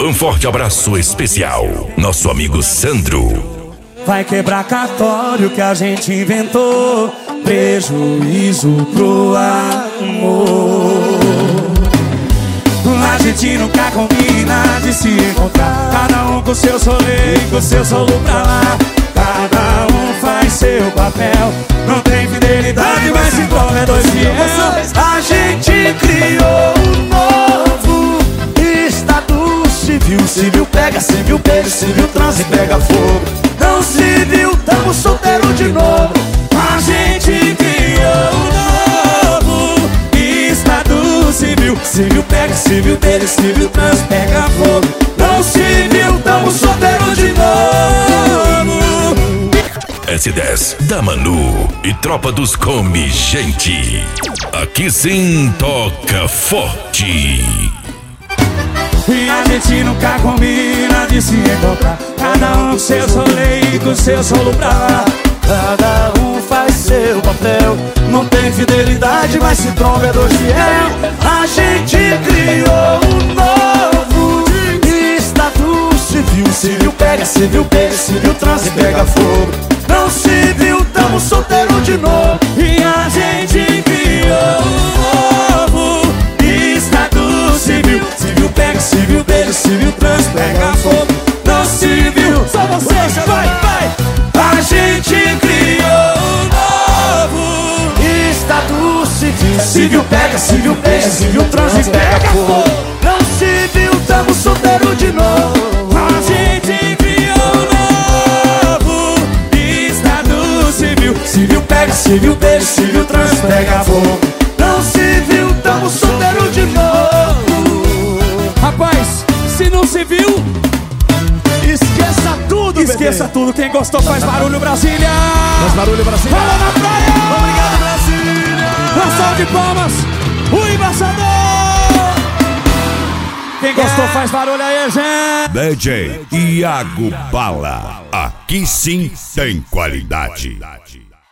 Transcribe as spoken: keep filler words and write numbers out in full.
Um forte abraço especial, nosso amigo Sandro. Vai quebrar cartório que a gente inventou, prejuízo pro amor. A gente nunca combina de se encontrar, cada um com seu solê e com seu solo pra lá. Cada um faz seu papel, não tem fidelidade, mas se envolve é dois fiéis. A gente criou um novo estado civil. Civil pega, civil beijo, civil transa e pega fogo. Não civil, tamo solteiro de novo. A gente criou um novo estado civil. Civil pega, civil beijo, civil transa, pega fogo. Não civil, tamo solteiro de novo. S dez da Manu e Tropa dos Come, gente. Aqui sim toca forte. E a gente nunca combina de se encontrar, cada um com seu solê e com seu solo pra lá. Cada um faz seu papel, não tem fidelidade, mas se tromba é dois fiel. A gente criou um novo estado civil. Civil pega, civil beijo, civil transa e pega fogo. Não civil, tamo solteiro de novo. E a gente criou um novo estado civil. Civil pega, civil beijo, civil transa, pega fogo. Não civil, só vocês, vai, vai. A gente criou um novo estado civil. Civil pega, civil beijo, civil transa e pega fogo. Não civil, tamo solteiro de novo. A gente criou um novo estado civil. Civil pega, civil beijo, civil transa e pega fogo. Não civil, tamo solteiro de novo. Rapaz, se não se viu, esqueça tudo, esqueça bebê. tudo. Quem gostou faz barulho, Brasília. Faz barulho, Brasília. Fala na praia. Obrigado, Brasília. Uma salva de palmas, o embaixador. Quem gostou faz barulho aí, gente. D J Iago Bala. Aqui sim tem qualidade.